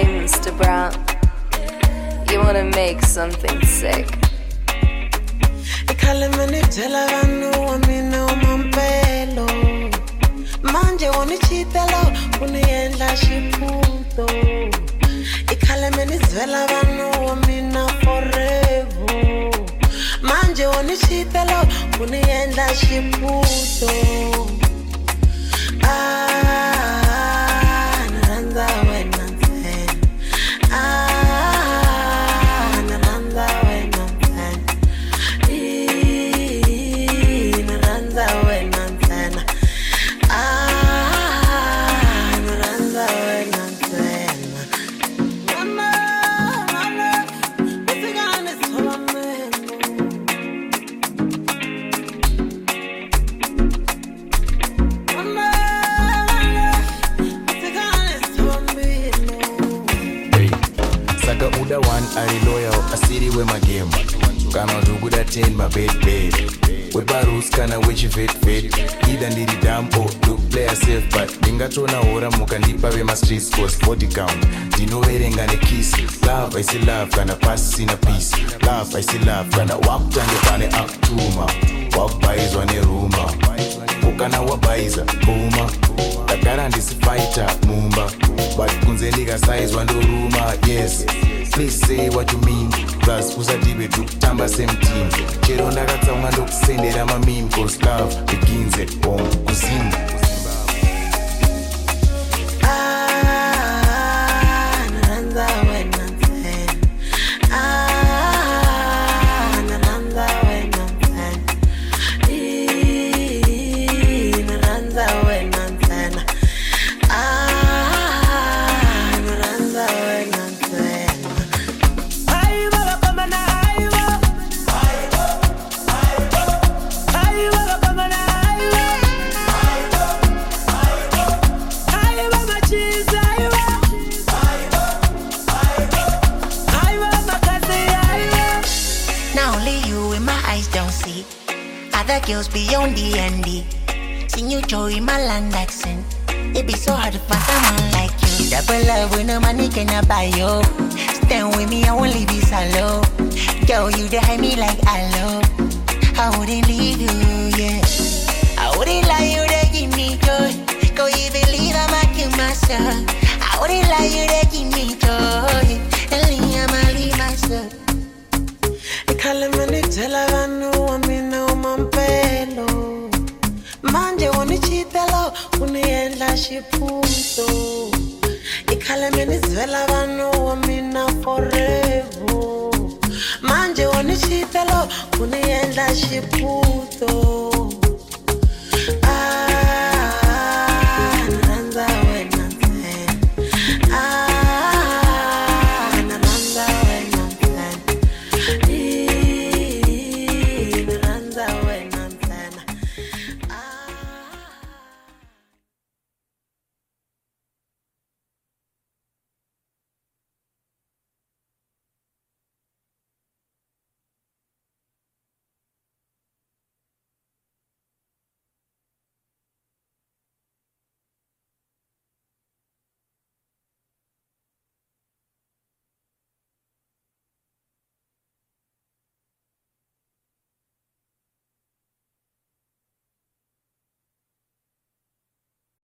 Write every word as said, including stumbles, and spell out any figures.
Hey, Mister Brown, you wanna make something sick? Ikalemeni tela vanu amina umampelo manje wonichitelo uniendla shiputo Ikalemeni tela vanu amina forever manje wonichitelo uniendla shiputo Ah naranda wena tena Ah naranda wena tena Ee naranda wena tena Ah naranda wena tena Mama mama usigane sola mengo Mama Saka uda one ari loyal asiri we my game Kana duguda ten my bed bed We barus kana wichi fit fit Either ndiri damn or look play safe But ningatona ora mukandipa we my streets cause body count Dino werenga ne kiss Love I see love kana pass in a piece Love I see love kana walk tange pane up tuma Walk by is one rumor Ukana wabaiza kuma Takara ndisi fighter mumba But kunzelika size wando rumor yes Please say what you mean Plus usadibe to tamba same team Chero ndakatsa ungando kusendera ma meme Cause love begins at home kusimba Ah naranda wena tena Ah naranda wena tena Ee naranda wena tena Ah naranda wena tena Ay baba kama na ay baba Ay baba ay baba Ay baba kama na ay baba Ay baba ay baba Ay baba cheese ay baba Ay baba ay baba Ay baba kasi ay baba Now only you in my eyes don't see other girls beyond the N D. Seen you joy in my land accent. It be so hard to find someone like you. Double love with no money can buy you. Stand with me, I won't leave you solo. Girl, you behind me like hello. I wouldn't leave you, yeah. I wouldn't lie, you they give me joy. Go you believe I might kill myself. I wouldn't lie, you they give me joy. And leave I might leave myself. Ikalemeni tela vanu amina umampelo manje wonichitelo uniendla shiputo Ikalemeni tela vanu amina forever manje wonichitelo uniendla shiputo